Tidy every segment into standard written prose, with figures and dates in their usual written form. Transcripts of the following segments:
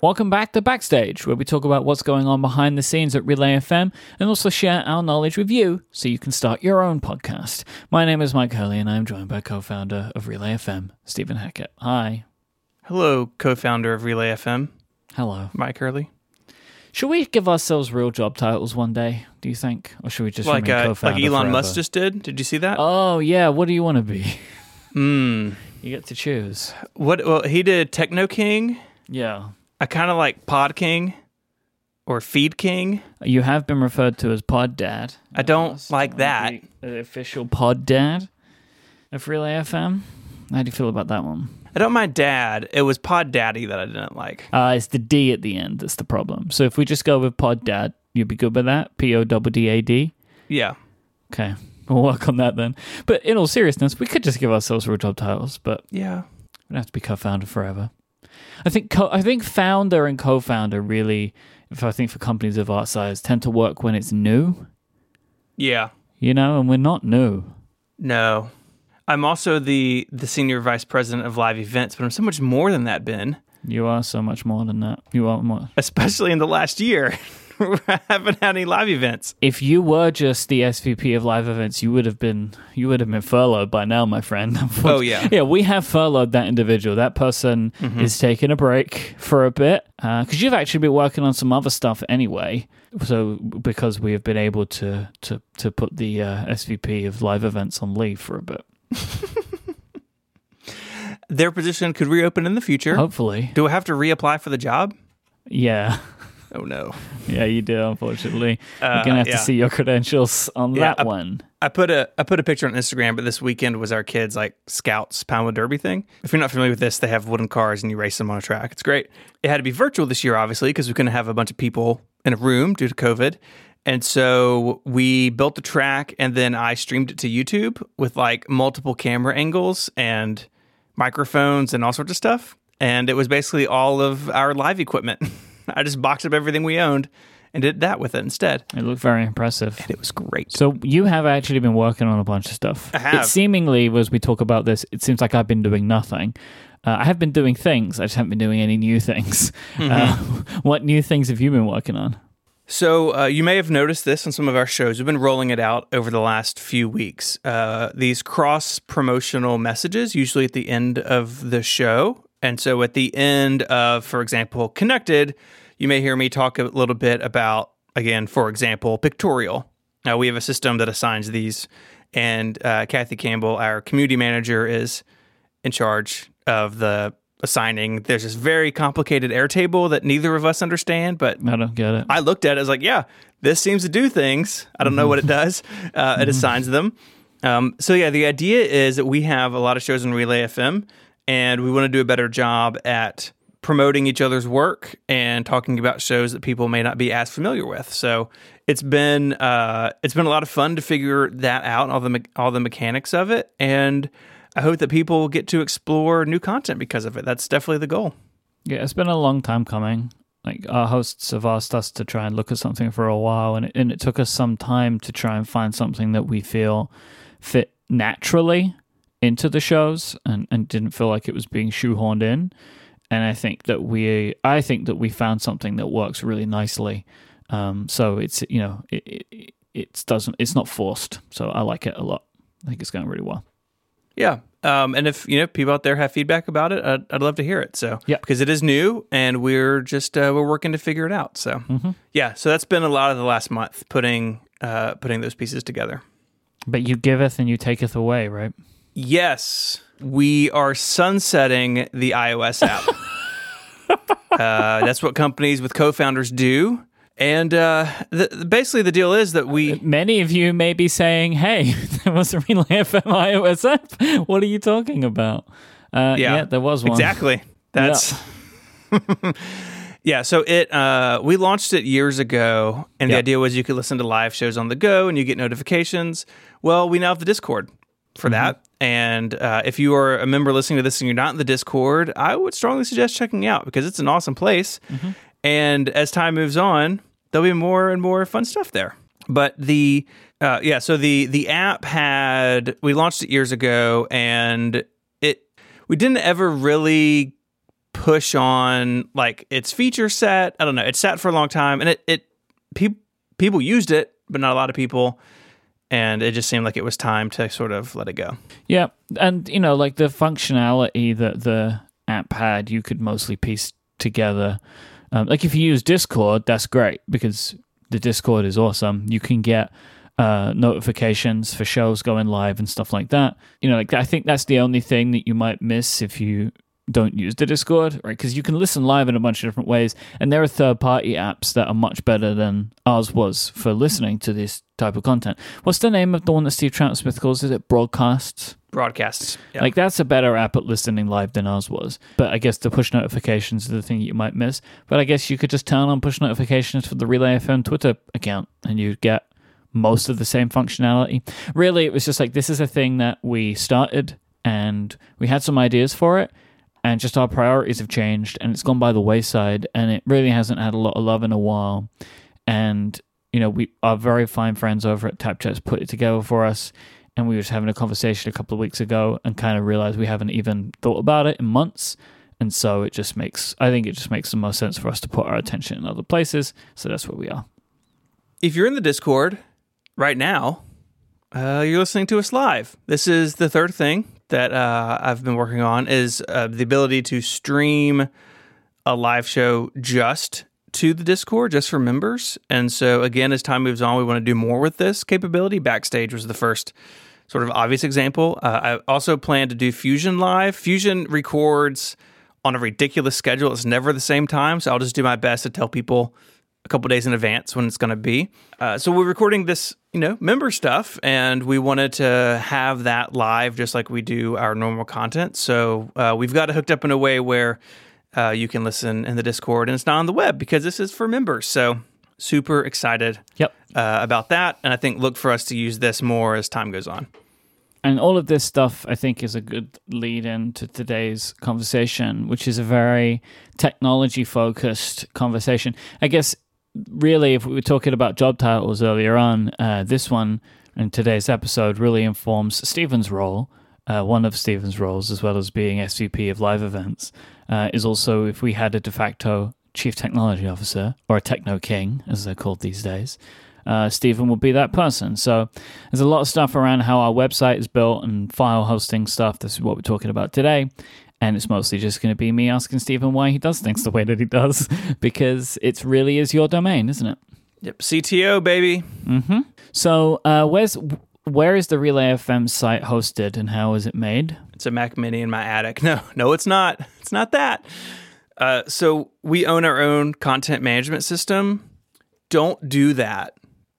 Welcome back to Backstage, where we talk about what's going on behind the scenes at Relay FM and also share our knowledge with you so you can start your own podcast. My name is Mike Hurley, and I am joined by co-founder of Relay FM, Stephen Hackett. Hi. Hello, co-founder of Relay FM. Hello. Mike Hurley. Should we give ourselves real job titles one day, do you think? Or should we just remain co-founder like Elon forever? Musk just did? Did you see that? Oh, yeah. What do you want to be? You get to choose. Well, he did Techno King. Yeah. I kind of like Pod King or Feed King. You have been referred to as Pod Dad. I don't like that. The official Pod Dad of Relay FM. How do you feel about that one? I don't mind Dad. It was Pod Daddy that I didn't like. It's the D at the end that's the problem. So if we just go with Pod Dad, you'd be good with that? P-O-D-D-A-D? Yeah. Okay. We'll work on that then. But in all seriousness, we could just give ourselves real job titles, but yeah, we don't have to be co-founder forever. I think founder and co-founder really, if I think for companies of our size, tend to work when it's new. Yeah. You know, and we're not new. No. I'm also the senior vice president of live events, but I'm so much more than that, Ben. You are so much more than that. You are more. Especially in the last year. I haven't had any live events. If you were just the SVP of live events, you would have been furloughed by now, my friend. Oh yeah, yeah. We have furloughed that individual. That person is taking a break for a bit because you've actually been working on some other stuff anyway. So because we have been able to put the SVP of live events on leave for a bit. Their position could reopen in the future. Hopefully. Do I have to reapply for the job? Yeah. Oh, no. Yeah, you do, unfortunately. You're going to have to see your credentials on that one. I put a picture on Instagram, but this weekend was our kids' Scouts Poundwood Derby thing. If you're not familiar with this, they have wooden cars and you race them on a track. It's great. It had to be virtual this year, obviously, because we couldn't have a bunch of people in a room due to COVID. And so we built the track, and then I streamed it to YouTube with multiple camera angles and microphones and all sorts of stuff. And it was basically all of our live equipment. I just boxed up everything we owned and did that with it instead. It looked very impressive. And it was great. So you have actually been working on a bunch of stuff. I have. It seemingly, as we talk about this, it seems like I've been doing nothing. I have been doing things. I just haven't been doing any new things. What new things have you been working on? So you may have noticed this on some of our shows. We've been rolling it out over the last few weeks. These cross-promotional messages, usually at the end of the show. And so at the end of, for example, Connected, you may hear me talk a little bit about, again, for example, Pictorial. We have a system that assigns these, and Kathy Campbell, our community manager, is in charge of the assigning. There's this very complicated Airtable that neither of us understand, but I don't get it. I looked at it, I was like, yeah, this seems to do things. I don't know what it does. It assigns them. So yeah, the idea is that we have a lot of shows on Relay FM, and we want to do a better job at promoting each other's work and talking about shows that people may not be as familiar with. So it's been a lot of fun to figure that out, all the mechanics of it, and I hope that people get to explore new content because of it. That's definitely the goal. Yeah, it's been a long time coming. Our hosts have asked us to try and look at something for a while, and it took us some time to try and find something that we feel fit naturally into the shows and didn't feel like it was being shoehorned in. And I think that we found something that works really nicely. So it's it's not forced. So I like it a lot. I think it's going really well. Yeah. And if people out there have feedback about it, I'd love to hear it. So yeah, because it is new and we're just we're working to figure it out. So yeah, so that's been a lot of the last month putting those pieces together. But you giveth and you taketh away, right? Yes, we are sunsetting the iOS app. That's what companies with co-founders do. And basically the deal is that many of you may be saying, hey, there was a Relay FM iOS app. What are you talking about? Yeah, there was one. Exactly. That's... Yeah. Yeah, so we launched it years ago, and the idea was you could listen to live shows on the go, and you get notifications. Well, we now have the Discord for that. And if you are a member listening to this and you're not in the Discord, I would strongly suggest checking it out because it's an awesome place. And as time moves on, there'll be more and more fun stuff there. But the app we launched it years ago, and we didn't ever really push on like its feature set. I don't know. It sat for a long time, and people used it, but not a lot of people. And it just seemed like it was time to sort of let it go. Yeah, and like the functionality that the app had, you could mostly piece together. Like if you use Discord, that's great because the Discord is awesome. You can get notifications for shows going live and stuff like that. Like I think that's the only thing that you might miss if you don't use the Discord, right? Because you can listen live in a bunch of different ways, and there are third-party apps that are much better than ours was for listening to this type of content. What's the name of the one that Steve Trout-Smith calls? Is it Broadcasts? Broadcasts. Yeah. Like that's a better app at listening live than ours was. But I guess the push notifications are the thing you might miss. But I guess you could just turn on push notifications for the Relay FM Twitter account and you'd get most of the same functionality. Really, it was just like, this is a thing that we started and we had some ideas for it, and just our priorities have changed and it's gone by the wayside, and it really hasn't had a lot of love in a while. And, our very fine friends over at TapChats put it together for us, and we were just having a conversation a couple of weeks ago and kind of realized we haven't even thought about it in months. And so I think it just makes the most sense for us to put our attention in other places. So that's where we are. If you're in the Discord right now, you're listening to us live. This is the third thing that I've been working on, is the ability to stream a live show just to the Discord, just for members. And so again, as time moves on, we want to do more with this capability. Backstage was the first sort of obvious example. I also plan to do Fusion live. Fusion records on a ridiculous schedule. It's never the same time, so I'll just do my best to tell people a couple days in advance when it's going to be. So we're recording this, member stuff, and we wanted to have that live just like we do our normal content. So we've got it hooked up in a way where you can listen in the Discord, and it's not on the web because this is for members. So super excited about that, and I think look for us to use this more as time goes on. And all of this stuff, I think, is a good lead into today's conversation, which is a very technology-focused conversation. I guess, really, if we were talking about job titles earlier on, this one in today's episode really informs Stephen's role. One of Stephen's roles, as well as being SVP of live events, is also if we had a de facto chief technology officer, or a techno king, as they're called these days, Stephen will be that person. So there's a lot of stuff around how our website is built and file hosting stuff. This is what we're talking about today. And it's mostly just going to be me asking Stephen why he does things the way that he does, because it really is your domain, isn't it? Yep, CTO, baby. Mm-hmm. So where is the Relay FM site hosted, and how is it made? It's a Mac Mini in my attic. No, it's not. It's not that. So we own our own content management system. Don't do that.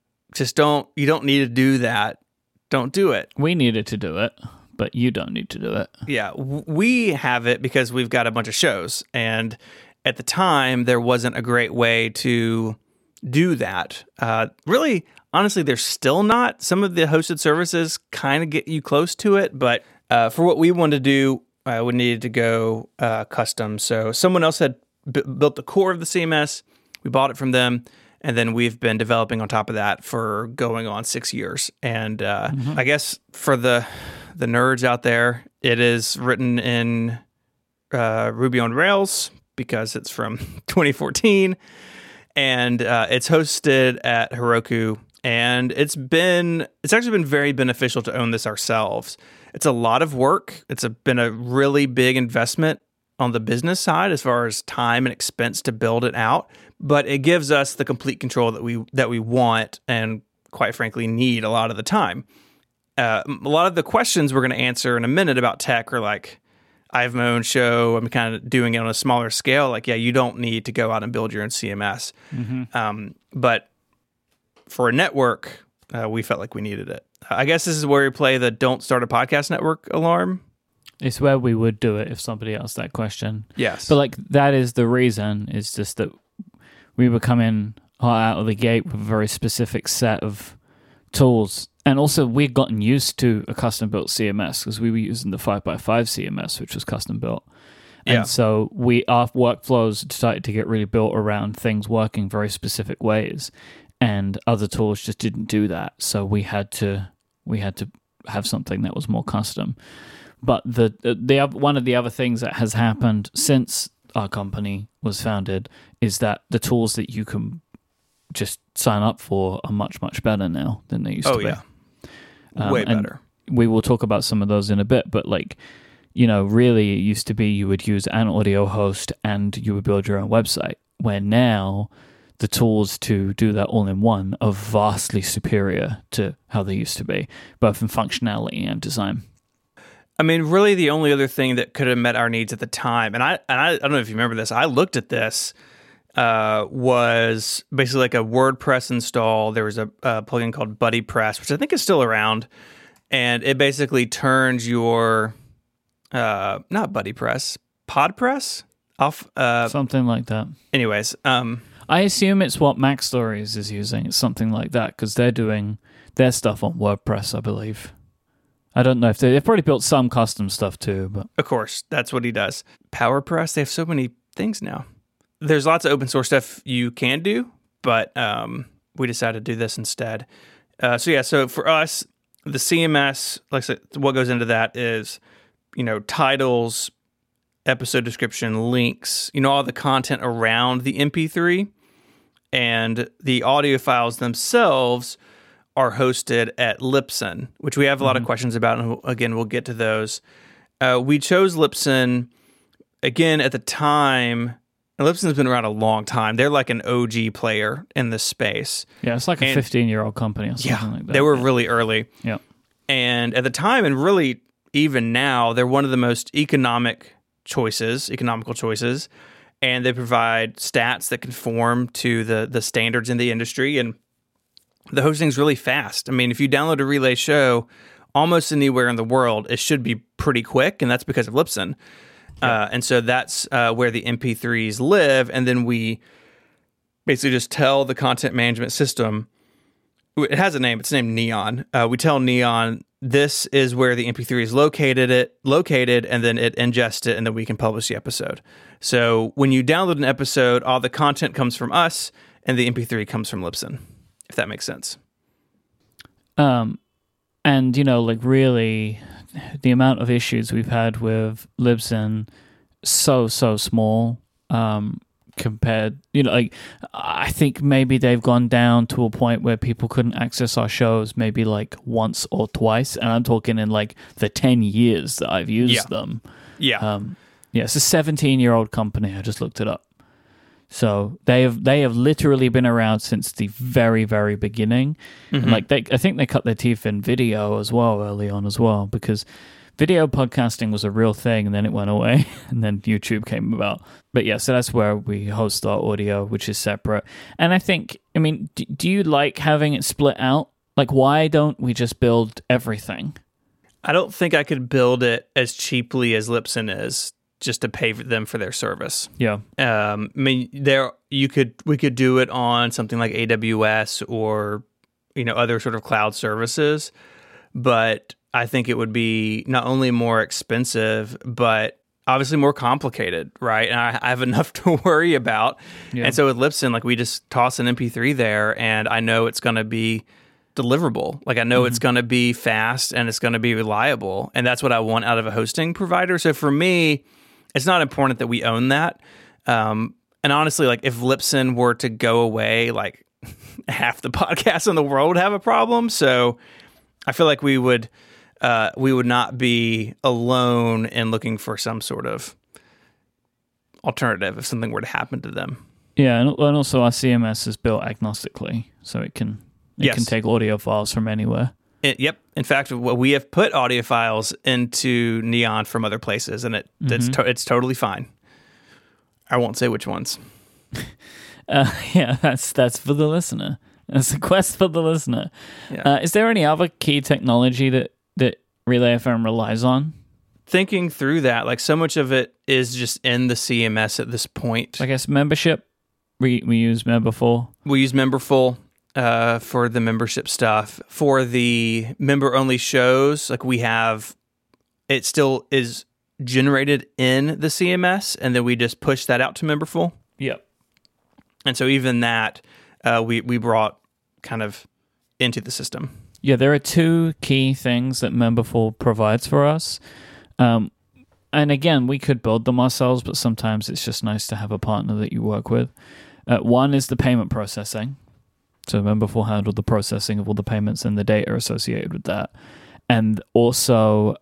You don't need to do that. Don't do it. We needed to do it, but you don't need to do it. Yeah, we have it because we've got a bunch of shows. And at the time, there wasn't a great way to do that. Really, honestly, there's still not. Some of the hosted services kind of get you close to it. But for what we wanted to do, we needed to go custom. So someone else had built the core of the CMS. We bought it from them. And then we've been developing on top of that for going on 6 years. And I guess for the nerds out there, it is written in Ruby on Rails because it's from 2014. And it's hosted at Heroku. And it's actually been very beneficial to own this ourselves. It's a lot of work. It's been a really big investment on the business side as far as time and expense to build it out. But it gives us the complete control that we want and, quite frankly, need a lot of the time. A lot of the questions we're going to answer in a minute about tech are like, I have my own show. I'm kind of doing it on a smaller scale. Like, yeah, you don't need to go out and build your own CMS. Mm-hmm. But for a network, we felt like we needed it. I guess this is where we play the don't start a podcast network alarm. It's where we would do it if somebody asked that question. Yes. But like that is the reason. It's just that we were coming hot out of the gate with a very specific set of tools. And also we'd gotten used to a custom-built CMS because we were using the 5x5 CMS, which was custom-built. And so our workflows started to get really built around things working very specific ways. And other tools just didn't do that. So we had to have something that was more custom. But one of the other things that has happened since our company was founded, is that the tools that you can just sign up for are much, much better now than they used to be. Oh, yeah. Way better. We will talk about some of those in a bit, but like, really it used to be you would use an audio host and you would build your own website, where now the tools to do that all in one are vastly superior to how they used to be, both in functionality and design. I mean, really the only other thing that could have met our needs at the time, and I don't know if you remember this, I looked at this, was basically like a WordPress install. There was a plugin called BuddyPress, which I think is still around, and it basically turns your, not BuddyPress, PodPress off. Something like that. Anyways. I assume it's what MacStories is using. It's something like that, because they're doing their stuff on WordPress, I believe. I don't know if they've probably built some custom stuff too, but of course, that's what he does. PowerPress, they have so many things now. There's lots of open source stuff you can do, but we decided to do this instead. So for us, the CMS, like I said, what goes into that is, titles, episode description, links, all the content around the MP3, and the audio files themselves are hosted at Libsyn, which we have a lot of questions about, and again, we'll get to those. We chose Libsyn, again, at the time, and Libsyn's been around a long time. They're like an OG player in this space. Yeah, it's like a 15-year-old company or something like that. They were really early. Yeah. And at the time, and really even now, they're one of the most economical choices, and they provide stats that conform to the standards in the industry, and the hosting's really fast. I mean, if you download a Relay show almost anywhere in the world, it should be pretty quick, and that's because of Libsyn. Yeah. And so that's where the MP3s live, and then we basically just tell the content management system, it has a name, it's named Neon. We tell Neon, this is where the MP3 is located, and then it ingests it, and then we can publish the episode. So when you download an episode, all the content comes from us, and the MP3 comes from Libsyn, if that makes sense. And, really, the amount of issues we've had with Libsyn, so small, compared, I think maybe they've gone down to a point where people couldn't access our shows maybe like once or twice, and I'm talking in like the 10 years that I've used them. Yeah. It's a 17-year-old company. I just looked it up. So they have literally been around since the very, very beginning. Mm-hmm. And I think they cut their teeth in video as well early on as well, because video podcasting was a real thing, and then it went away, and then YouTube came about. But yeah, so that's where we host our audio, which is separate. And I think, do you like having it split out? Like, why don't we just build everything? I don't think I could build it as cheaply as Libsyn is, just to pay them for their service. Yeah. We could do it on something like AWS or, other sort of cloud services, but I think it would be not only more expensive, but obviously more complicated, right? And I have enough to worry about. Yeah. And so with Libsyn, we just toss an MP3 there, and I know it's going to be deliverable. I know it's going to be fast and it's going to be reliable, and that's what I want out of a hosting provider. So for me, it's not important that we own that. And honestly, if Libsyn were to go away, half the podcasts in the world would have a problem. So I feel like we would not be alone in looking for some sort of alternative if something were to happen to them. Yeah, and also our CMS is built agnostically, so it can take audio files from anywhere. Yep. In fact, we have put audio files into Neon from other places, and it's totally fine. I won't say which ones. That's for the listener. That's a quest for the listener. Yeah. Is there any other key technology that Relay FM relies on? Thinking through that, so much of it is just in the CMS at this point. I guess membership. We use Memberful. We use Memberful. For the membership stuff. For the member-only shows, it still is generated in the CMS, and then we just push that out to Memberful. Yep. And so even that, we brought kind of into the system. Yeah, there are two key things that Memberful provides for us. and again, we could build them ourselves, but sometimes it's just nice to have a partner that you work with. One is the payment processing. So Memberful will handle the processing of all the payments and the data associated with that. And also,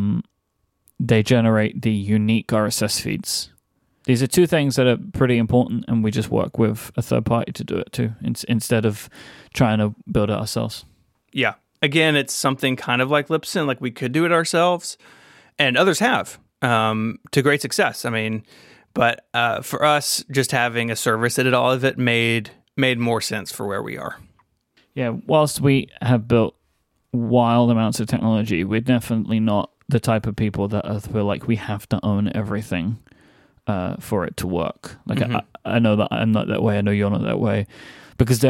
they generate the unique RSS feeds. These are two things that are pretty important, and we just work with a third party to do it too, instead of trying to build it ourselves. Yeah. Again, it's something kind of like Libsyn, like we could do it ourselves, and others have to great success. I mean, but for us, just having a service that did all of it made more sense for where we are. Yeah, whilst we have built wild amounts of technology, we're definitely not the type of people that feel like we have to own everything for it to work. Like, I know that I'm not that way. I know you're not that way. Because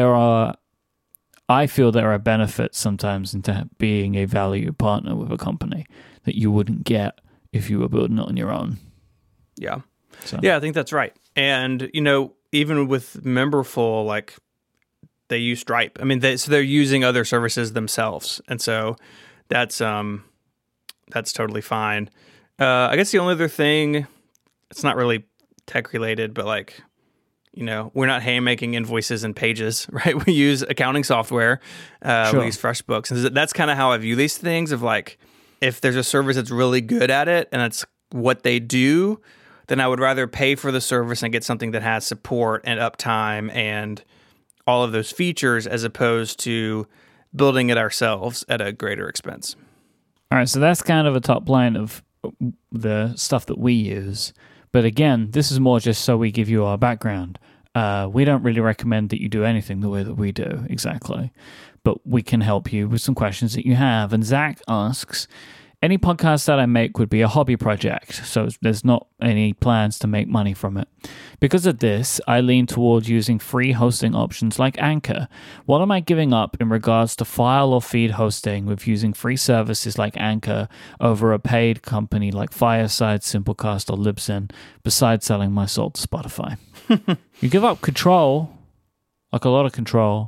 I feel there are benefits sometimes into being a valued partner with a company that you wouldn't get if you were building it on your own. Yeah. So. Yeah, I think that's right. And, even with Memberful, like, they use Stripe. I mean, they're using other services themselves. And so that's totally fine. I guess the only other thing, it's not really tech related, but like, we're not making invoices and pages, right? We use accounting software. Sure. We use FreshBooks. And that's kind of how I view these things of like, if there's a service that's really good at it and it's what they do, then I would rather pay for the service and get something that has support and uptime and all of those features as opposed to building it ourselves at a greater expense. All right, so that's kind of a top line of the stuff that we use. But again, this is more just so we give you our background. We don't really recommend that you do anything the way that we do, exactly. But we can help you with some questions that you have. And Zach asks, any podcast that I make would be a hobby project, so there's not any plans to make money from it. Because of this, I lean toward using free hosting options like Anchor. What am I giving up in regards to file or feed hosting with using free services like Anchor over a paid company like Fireside, Simplecast, or Libsyn, besides selling my soul to Spotify? You give up control, like a lot of control.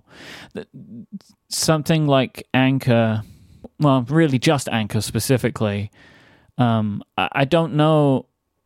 Something like Anchor... Well, really just Anchor specifically. I don't know.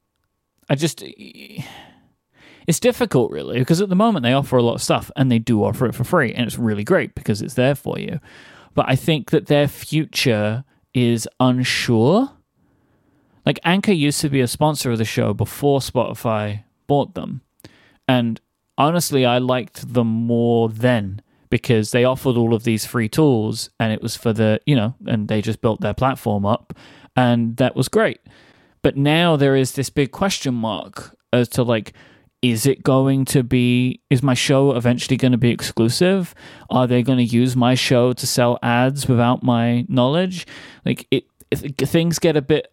It's difficult really, because at the moment they offer a lot of stuff and they do offer it for free, and it's really great because it's there for you. But I think that their future is unsure. Like, Anchor used to be a sponsor of the show before Spotify bought them. And honestly, I liked them more then, because they offered all of these free tools, and it was for and they just built their platform up, and that was great. But now there is this big question mark as to, like, is my show eventually going to be exclusive? Are they going to use my show to sell ads without my knowledge? Like, things get a bit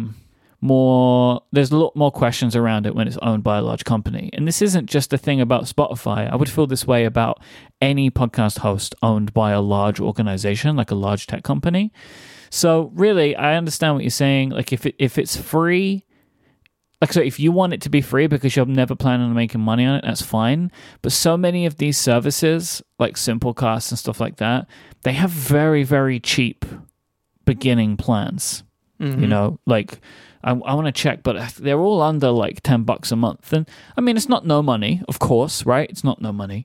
more, there's a lot more questions around it when it's owned by a large company. And this isn't just a thing about Spotify. I would feel this way about any podcast host owned by a large organization, like a large tech company. So really, I understand what you're saying. Like, if it's free, like, so if you want it to be free because you're never planning on making money on it, that's fine. But so many of these services, like Simplecast and stuff like that, they have very, very cheap beginning plans. Mm-hmm. Like, I want to check, but they're all under like $10 a month. And I mean, it's not no money, of course, right? It's not no money.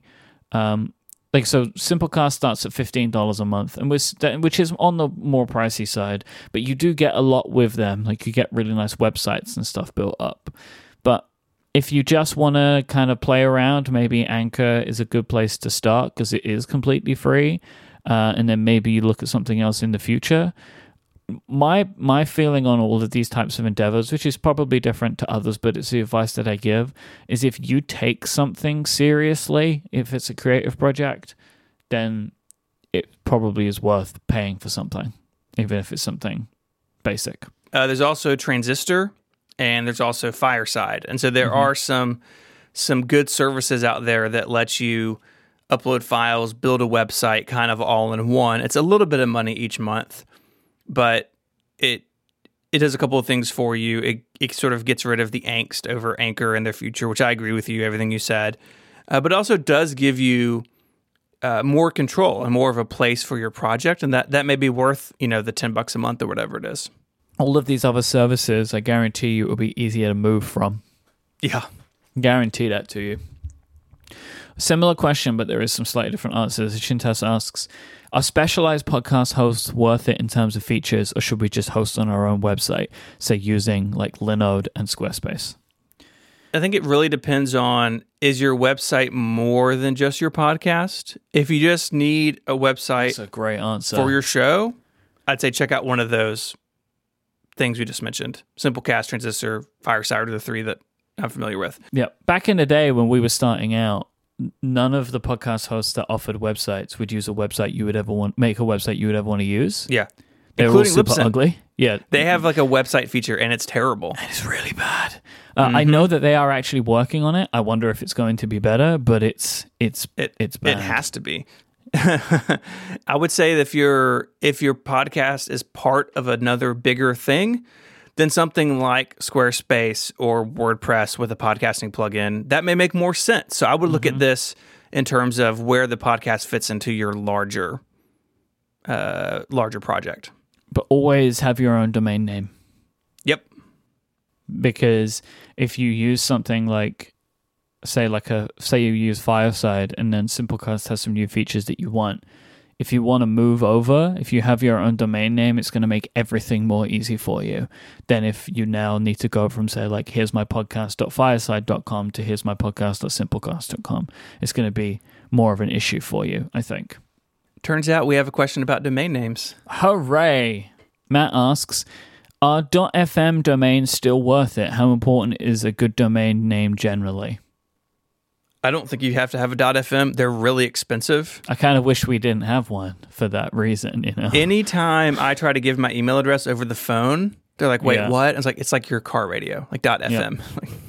So Simplecast starts at $15 a month, and which is on the more pricey side, but you do get a lot with them. Like, you get really nice websites and stuff built up. But if you just want to kind of play around, maybe Anchor is a good place to start because it is completely free. And then maybe you look at something else in the future. My feeling on all of these types of endeavors, which is probably different to others, but it's the advice that I give, is if you take something seriously, if it's a creative project, then it probably is worth paying for something, even if it's something basic. There's also Transistor, and there's also Fireside. And so there are some good services out there that let you upload files, build a website kind of all in one. It's a little bit of money each month, but it does a couple of things for you. It sort of gets rid of the angst over Anchor and their future, which I agree with you, everything you said. But it also does give you more control and more of a place for your project, and that may be worth the $10 a month or whatever it is. all of these other services, I guarantee you it will be easier to move from. Yeah. Guarantee that to you. Similar question, but there is some slightly different answers. Shintas asks, are specialized podcast hosts worth it in terms of features, or should we just host on our own website, say using like Linode and Squarespace? I think it really depends on, is your website more than just your podcast? If you just need a website That's a great answer. for your show, I'd say check out one of those things we just mentioned. Simplecast, Transistor, Fireside are the three that I'm familiar with. Yeah. Back in the day when we were starting out, none of the podcast hosts that offered websites would use a website you would ever want, make a website you would ever want to use. Yeah. They're all Including super Libsyn. ugly. Yeah. They have like a website feature and it's terrible. It's really bad. I know that they are actually working on it. I wonder if it's going to be better, but it's bad. It has to be. I would say that if your podcast is part of another bigger thing, then something like Squarespace or WordPress with a podcasting plugin, that may make more sense. So I would look at this in terms of where the podcast fits into your larger project. But always have your own domain name. Yep. Because if you use something like, say you use Fireside and then Simplecast has some new features that you want, if you want to move over, if you have your own domain name, it's going to make everything more easy for you than if you now need to go from, say, like, here's my podcast.fireside.com to here's my podcast.simplecast.com. It's going to be more of an issue for you, I think. Turns out we have a question about domain names. Hooray! Matt asks, are .fm domains still worth it? How important is a good domain name generally? I don't think you have to have a .fm. They're really expensive. I kind of wish we didn't have one for that reason, you know. Anytime I try to give my email address over the phone, they're like, wait, what? I was like, it's like your car radio, like .fm.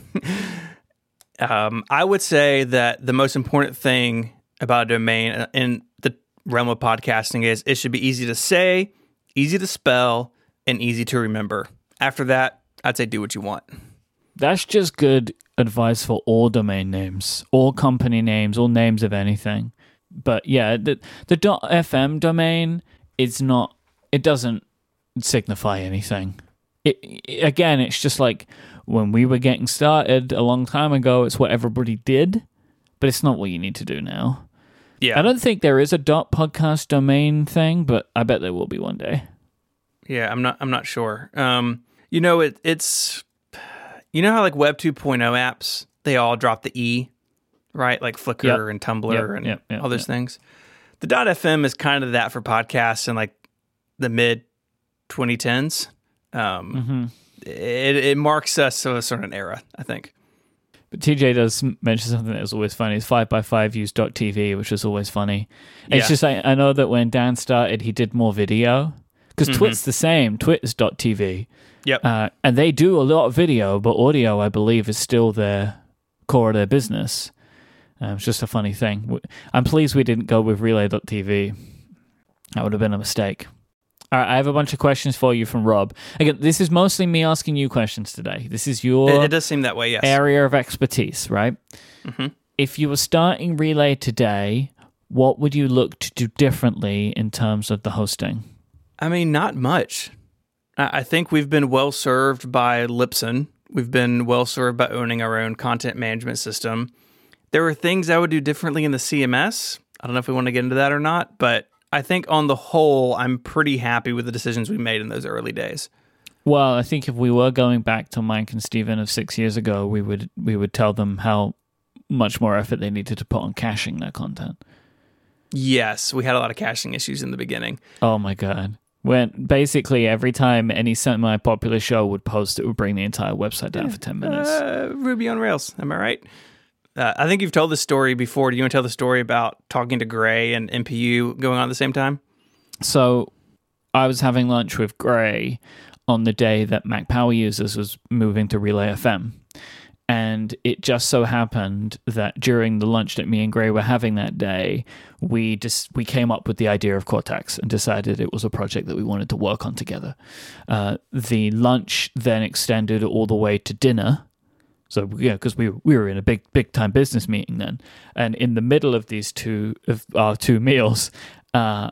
Yep. I would say that the most important thing about a domain in the realm of podcasting is it should be easy to say, easy to spell, and easy to remember. After that, I'd say do what you want. That's just good advice for all domain names, all company names, all names of anything. But yeah, the .fm domain is not, it doesn't signify anything. Again, it's just like when we were getting started a long time ago, it's what everybody did, but it's not what you need to do now. Yeah. I don't think there is a .podcast domain thing, but I bet there will be one day. Yeah, I'm not sure. It's you know how like Web 2.0 apps, they all drop the E, right? Like Flickr and Tumblr and all those things. The .fm is kind of that for podcasts in like the mid 2010s. It marks us of a certain era, I think. But TJ does mention something that was always funny. It's 5x5 used .tv, which is always funny. It's just I know that when Dan started, he did more video. Because Twit's the same. Twit's .tv. Yep. And they do a lot of video, but audio, I believe, is still their core of their business. It's just a funny thing. I'm pleased we didn't go with Relay.tv. That would have been a mistake. All right, I have a bunch of questions for you from Rob. Again, this is mostly me asking you questions today. This is your it does seem that way, yes. area of expertise, right? Mm-hmm. If you were starting Relay today, what would you look to do differently in terms of the hosting? I mean, not much. I think we've been well served by Libsyn. We've been well served by owning our own content management system. There are things I would do differently in the CMS. I don't know if we want to get into that or not, but I think on the whole, I'm pretty happy with the decisions we made in those early days. Well, I think if we were going back to Mike and Steven of 6 years ago, we would tell them how much more effort they needed to put on caching their content. Yes, we had a lot of caching issues in the beginning. Oh my God. When basically every time any semi-popular show would post, it would bring the entire website down for 10 minutes. Ruby on Rails, am I right? I think you've told this story before. Do you want to tell the story about talking to Gray and MPU going on at the same time? So I was having lunch with Gray on the day that Mac Power Users was moving to Relay FM. And it just so happened that during the lunch that me and Gray were having that day, we came up with the idea of Cortex and decided it was a project that we wanted to work on together. The lunch then extended all the way to dinner. So yeah, because we were in a big time business meeting then, and in the middle of our two meals,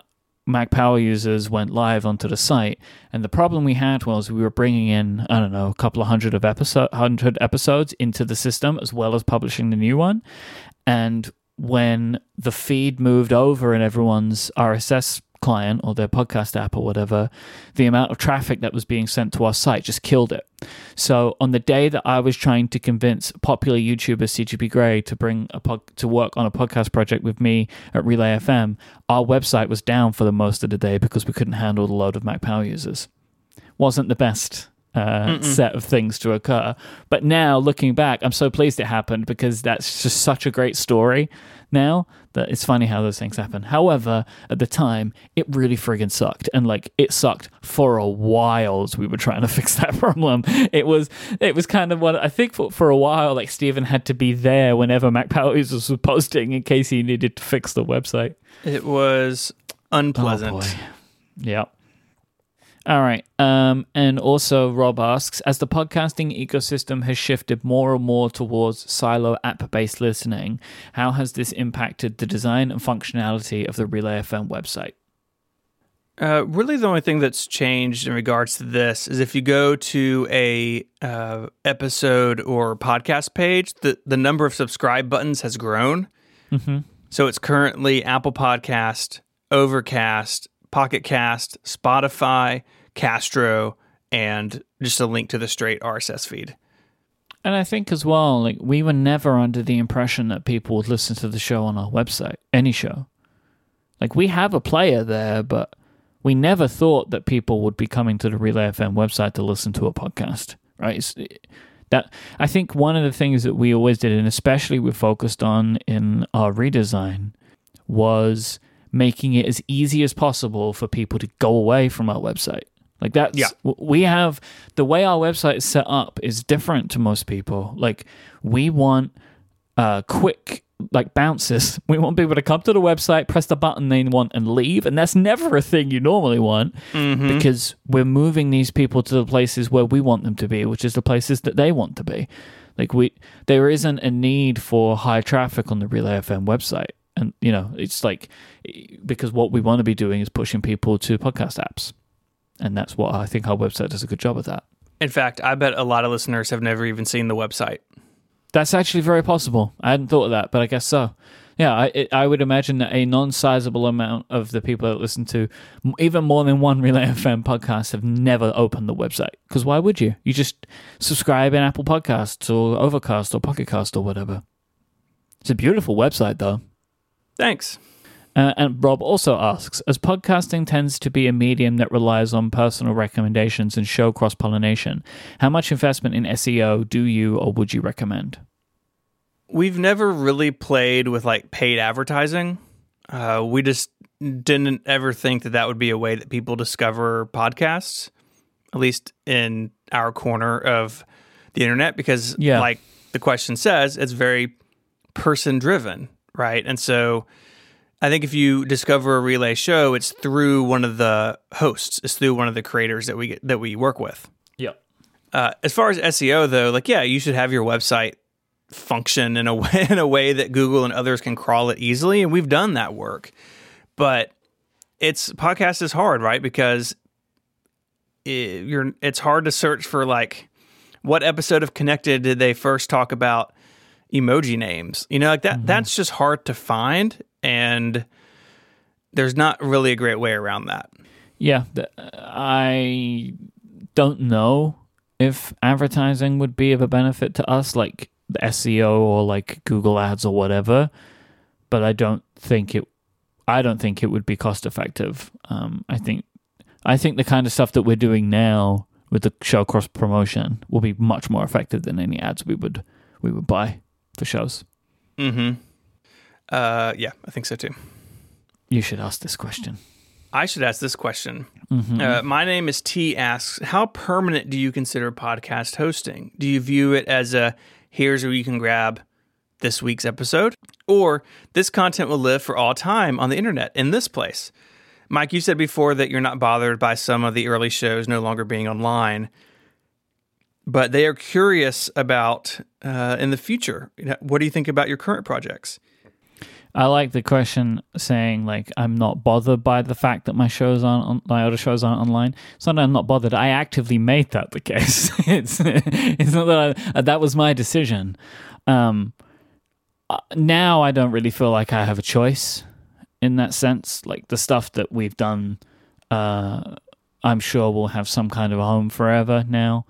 Mac Power users went live onto the site, and the problem we had was we were bringing in, I don't know, a couple of hundred episodes into the system, as well as publishing the new one. And when the feed moved over in everyone's RSS client or their podcast app or whatever, the amount of traffic that was being sent to our site just killed it. So on the day that I was trying to convince popular YouTuber CGP Grey to to work on a podcast project with me at Relay FM, our website was down for the most of the day because we couldn't handle the load of Mac Power users. Wasn't the best set of things to occur. But now, looking back, I'm so pleased it happened because that's just such a great story now that it's funny how those things happen. However, at the time, it really friggin' sucked. And like, it sucked for a while as we were trying to fix that problem. It was kind of what I think for a while, like Stephen had to be there whenever Mac Power users was posting in case he needed to fix the website. It was unpleasant. Oh boy. Yeah. All right. And also Rob asks, as the podcasting ecosystem has shifted more and more towards silo app-based listening, how has this impacted the design and functionality of the Relay FM website? Really, the only thing that's changed in regards to this is if you go to a episode or podcast page, the number of subscribe buttons has grown. Mm-hmm. So it's currently Apple Podcast, Overcast, Pocket Cast, Spotify, Castro, and just a link to the straight RSS feed. And I think as well, like, we were never under the impression that people would listen to the show on our website, any show. Like, we have a player there, but we never thought that people would be coming to the Relay FM website to listen to a podcast, right? That I think one of the things that we always did, and especially we focused on in our redesign, was making it as easy as possible for people to go away from our website. Like, that's, we have, the way our website is set up is different to most people. Like, we want quick, like, bounces. We want people to come to the website, press the button they want, and leave. And that's never a thing you normally want, because we're moving these people to the places where we want them to be, which is the places that they want to be. Like, there isn't a need for high traffic on the Relay FM website. And, you know, it's like, because what we want to be doing is pushing people to podcast apps. And that's what I think our website does a good job of that. In fact, I bet a lot of listeners have never even seen the website. That's actually very possible. I hadn't thought of that, but I guess so. Yeah, I would imagine that a non-sizable amount of the people that listen to even more than one Relay FM podcast have never opened the website. Because why would you? You just subscribe in Apple Podcasts or Overcast or Pocket Cast or whatever. It's a beautiful website, though. Thanks. And Rob also asks, as podcasting tends to be a medium that relies on personal recommendations and show cross-pollination, how much investment in SEO do you or would you recommend? We've never really played with like paid advertising. We just didn't ever think that would be a way that people discover podcasts, at least in our corner of the internet, because like the question says, it's very person-driven, right? And so I think if you discover a Relay show, it's through one of the hosts. It's through one of the creators that we work with. Yep. As far as SEO, though, like, yeah, you should have your website function in a way that Google and others can crawl it easily, and we've done that work. But podcast is hard, right? Because it's hard to search for, like, what episode of Connected did they first talk about emoji names? You know, like that. That's just hard to find. And there's not really a great way around that. Yeah, I don't know if advertising would be of a benefit to us, like the SEO or like Google Ads or whatever. But I don't think it would be cost effective. I think the kind of stuff that we're doing now with the show cross promotion will be much more effective than any ads we would buy for shows. Mm-hmm. Yeah, I think so too. You should ask this question. I should ask this question. My name is T asks, how permanent do you consider podcast hosting? Do you view it as here's where you can grab this week's episode, or this content will live for all time on the internet in this place? Mike, you said before that you're not bothered by some of the early shows no longer being online, but they are curious about in the future. What do you think about your current projects? I like the question saying, like, I'm not bothered by the fact that my other shows aren't online. It's not that I'm not bothered. I actively made that the case. It's not that that was my decision. Now I don't really feel like I have a choice in that sense. Like, the stuff that we've done, I'm sure will have some kind of a home forever now.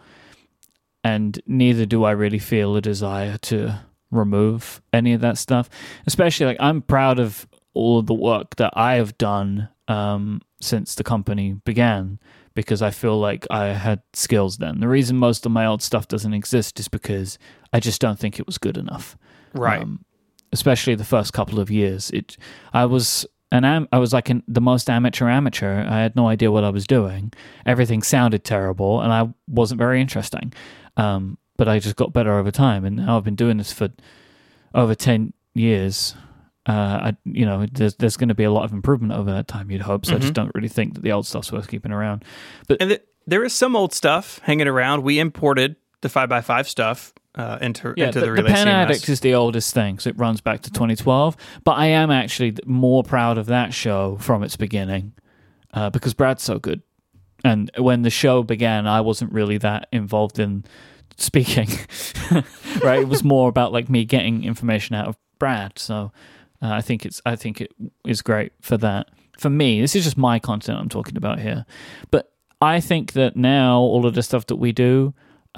And neither do I really feel a desire to remove any of that stuff. Especially, like, I'm proud of all of the work that I have done since the company began, because I feel like I had skills then. The reason most of my old stuff doesn't exist is because I just don't think it was good enough. Right. Especially the first couple of years. I was like the most amateur. I had no idea what I was doing. Everything sounded terrible, and I wasn't very interesting. But I just got better over time, and now I've been doing this for over 10 years. There's going to be a lot of improvement over that time, you'd hope. So I just don't really think that the old stuff's worth keeping around. But there is some old stuff hanging around. We imported the 5x5 stuff into the Relay The Pen CMS. Addict is the oldest thing, so it runs back to 2012. But I am actually more proud of that show from its beginning because Brad's so good. And when the show began, I wasn't really that involved in speaking, right? It was more about like me getting information out of Brad. So I think it is great for that. For me, this is just my content I'm talking about here. But I think that now all of the stuff that we do,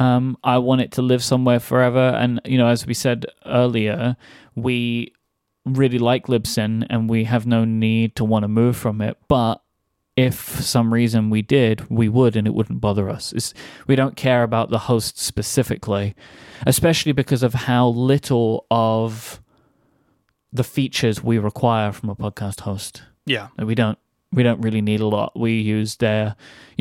I want it to live somewhere forever. And, as we said earlier, we really like Libsyn and we have no need to want to move from it. But if for some reason we did, we would, and it wouldn't bother us. We don't care about the host specifically, especially because of how little of the features we require from a podcast host. Yeah. We don't really need a lot. We use their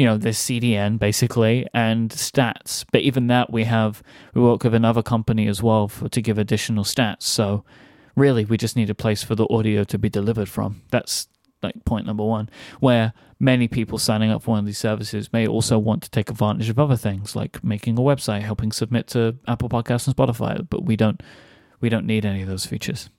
CDN basically and stats. But even that we work with another company as well to give additional stats. So really we just need a place for the audio to be delivered from. That's like point number one, where many people signing up for one of these services may also want to take advantage of other things like making a website, helping submit to Apple Podcasts and Spotify, but we don't need any of those features.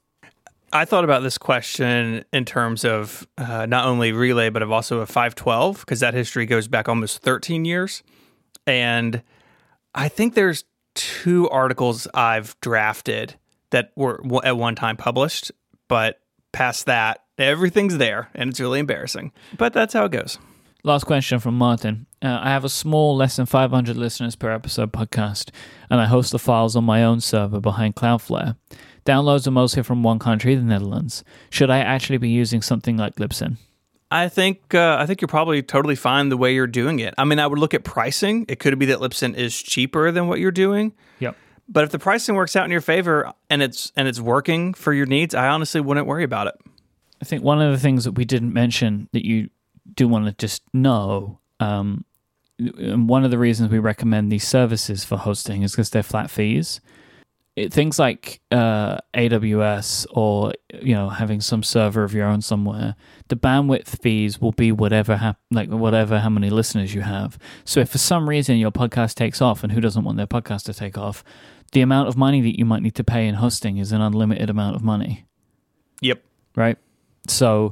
I thought about this question in terms of not only Relay, but of also a 512, because that history goes back almost 13 years. And I think there's 2 articles I've drafted that were at one time published, but past that, everything's there, and it's really embarrassing. But that's how it goes. Last question from Martin. I have a small, less than 500 listeners per episode podcast, and I host the files on my own server behind Cloudflare. Downloads are mostly from one country, the Netherlands. Should I actually be using something like Libsyn? I think you're probably totally fine the way you're doing it. I mean, I would look at pricing. It could be that Libsyn is cheaper than what you're doing. Yep. But if the pricing works out in your favor and it's working for your needs, I honestly wouldn't worry about it. I think one of the things that we didn't mention that you do want to just know, and one of the reasons we recommend these services for hosting is because they're flat fees. Things like AWS or having some server of your own somewhere, the bandwidth fees will be whatever how many listeners you have. So if for some reason your podcast takes off, and who doesn't want their podcast to take off, the amount of money that you might need to pay in hosting is an unlimited amount of money. Yep. Right? So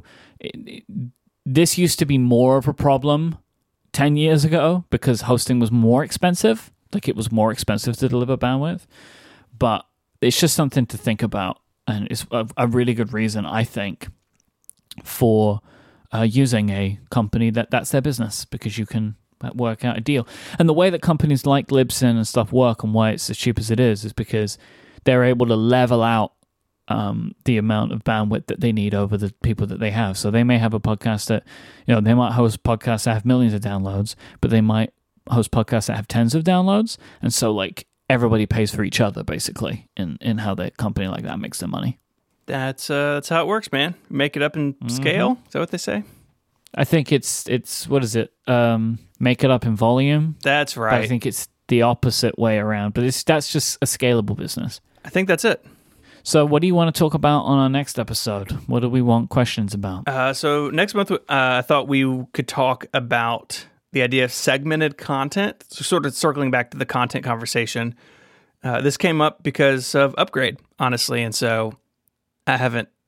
this used to be more of a problem 10 years ago because hosting was more expensive. Like, it was more expensive to deliver bandwidth. But it's just something to think about. And it's a really good reason, I think, for using a company that's their business, because you can work out a deal. And the way that companies like Libsyn and stuff work and why it's as cheap as it is because they're able to level out the amount of bandwidth that they need over the people that they have. So they may have a podcast that, they might host podcasts that have millions of downloads, but they might host podcasts that have tens of downloads. And so, like, everybody pays for each other, basically, in how the company like that makes their money. That's how it works, man. Make it up in scale. Is that what they say? I think it's what is it? Make it up in volume. That's right. But I think it's the opposite way around. But that's just a scalable business. I think that's it. So what do you want to talk about on our next episode? What do we want questions about? So next month, I thought we could talk about the idea of segmented content, so sort of circling back to the content conversation. This came up because of Upgrade, honestly, and so I haven't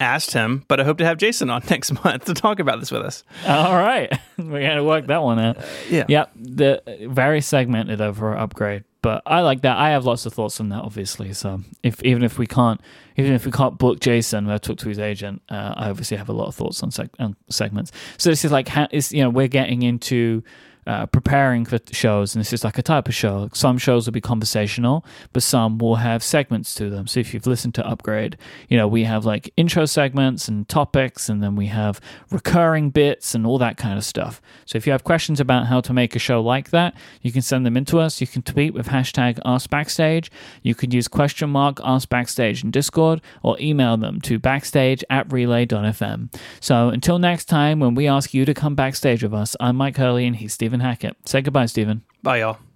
asked him, but I hope to have Jason on next month to talk about this with us. All right. We got to work that one out. Yeah. Yep. The very segmented over Upgrade. But I like that. I have lots of thoughts on that, obviously. So even if we can't book Jason, we'll talk to his agent. I obviously have a lot of thoughts on segments. So this is like, we're getting into preparing for shows, and this is like a type of show. Some shows will be conversational, but some will have segments to them. So if you've listened to Upgrade, we have like intro segments and topics, and then we have recurring bits and all that kind of stuff. So if you have questions about how to make a show like that, you can send them into us. You can tweet with hashtag AskBackstage. You can use !AskBackstage in Discord, or email them to backstage@relay.fm. So until next time, when we ask you to come backstage with us, I'm Mike Hurley and he's Stephen Hackett. Say goodbye, Stephen. Bye, y'all.